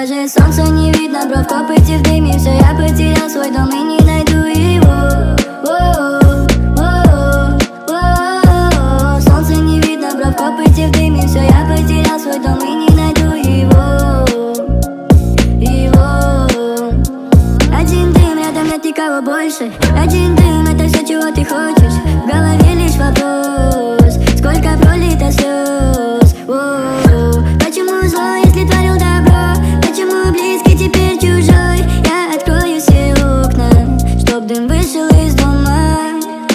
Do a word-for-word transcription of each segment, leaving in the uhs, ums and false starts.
Даже солнца не видно, бро, в копоте в дыме. Все, я потерял свой дом и не найду его. О-о-о-о-о-о. Солнца не видно, бро, в копоте в дыме. Все, я потерял свой дом и не найду его. Его. Один дым, рядом нет никого больше. Один дым, это все, чего ты хочешь. В голове лишь вопрос: сколько пролито слез. О-о-о. Почему зло, если творил добро? Почему близкий теперь чужой? Я открою все окна, чтоб дым вышел из дома.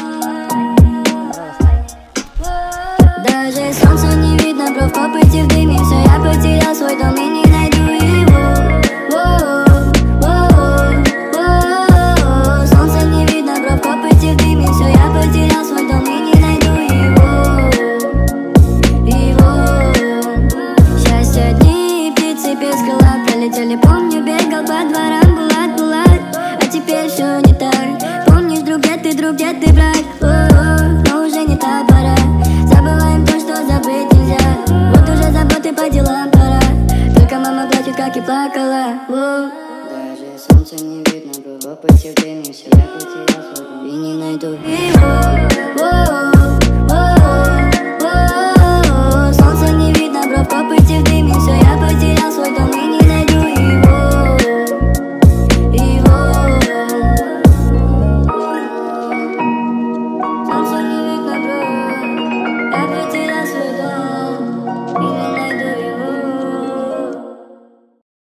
Даже солнца не видно, бро, в копоте в дыме. Все, я потерял свой дом и не найду его. О-о-о-о-о-о. Солнца не видно, бро, в копоте в дыме. Все, я потерял свой дом и не найду его. Его. Счастье дни и птицы без крыла пролетели. Помню, бегал по дворам, булат, булат. А теперь все не так. Помнишь, друг, где ты, друг, где ты, брат? О-о-о, но уже не та пора. Забываем то, что забыть нельзя. Вот уже заботы по делам пора. Только мама плачет, как и плакала. О. Даже солнца не видно, бро, в копоте в дыме. Все, я потерял свой дом и не найду его.